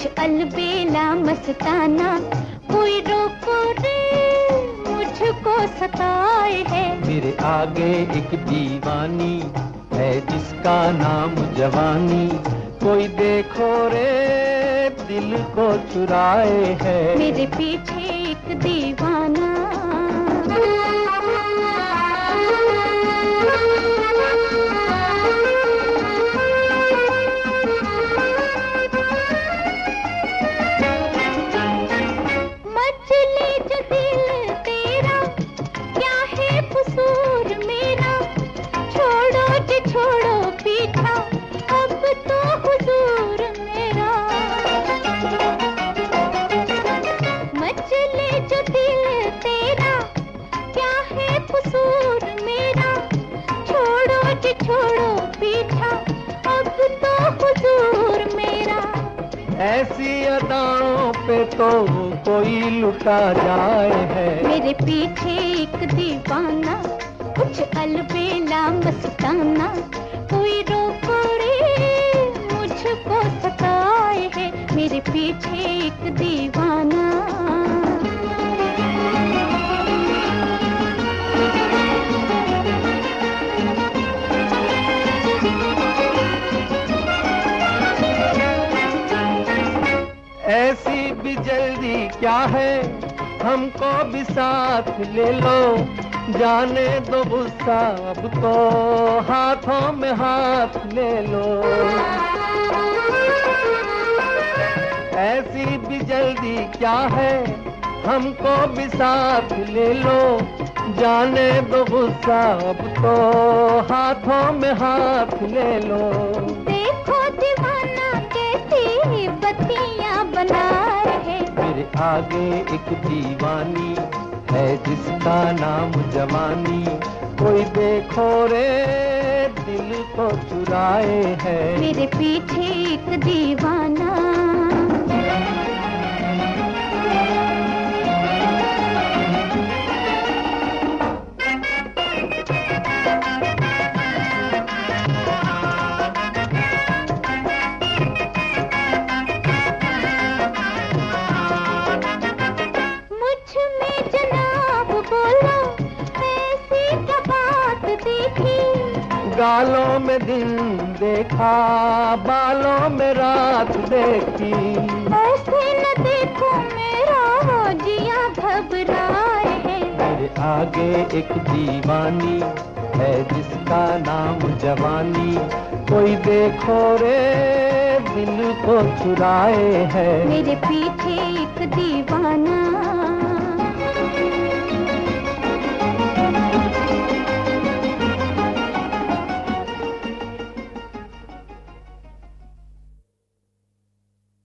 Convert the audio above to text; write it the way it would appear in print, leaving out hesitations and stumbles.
कुछ अलबेला मस्ताना, कोई रोको रे मुझको सताए है। मेरे आगे एक दीवानी है जिसका नाम जवानी, कोई देखो रे दिल को चुराए है। मेरे पीछे एक दीवाना, मचले जो दिल तेरा, क्या है कसूर मेरा, छोड़ो जी छोड़ो पीछा, अब तो हुजूर मेरा। मचले जो दिल तेरा, क्या है कसूर मेरा, छोड़ो जी छोड़ो पीछा, अब तो हुजूर मेरा। ऐसी अदाओं पे तो कोई लुटा जाए है। मेरे पीछे एक दीवाना, कुछ अलबेला मस्ताना, कोई रोको रे मुझको सताए है। मेरे पीछे एक दीवाना, ऐसी भी जल्दी क्या है, हमको भी साथ ले लो, जाने दो गुस्सा अब तो हाथों में हाथ ले लो। ऐसी भी जल्दी क्या है, हमको भी साथ ले लो, जाने दो गुस्सा अब तो हाथों में हाथ ले लो। देखो दीवाना कैसी बत्तियां बनाए है। मेरे आगे एक दीवानी है जिसका नाम जवानी, कोई देखो रे दिल को चुराए है। मेरे पीछे एक दीवाना, गालों में दिन देखा, बालों में रात देखी, ऐसे न देखो मेरा जिया घबराए है। मेरे आगे एक दीवानी है जिसका नाम जवानी, कोई देखो रे दिल को चुराए है। मेरे पीछे एक दीवाना,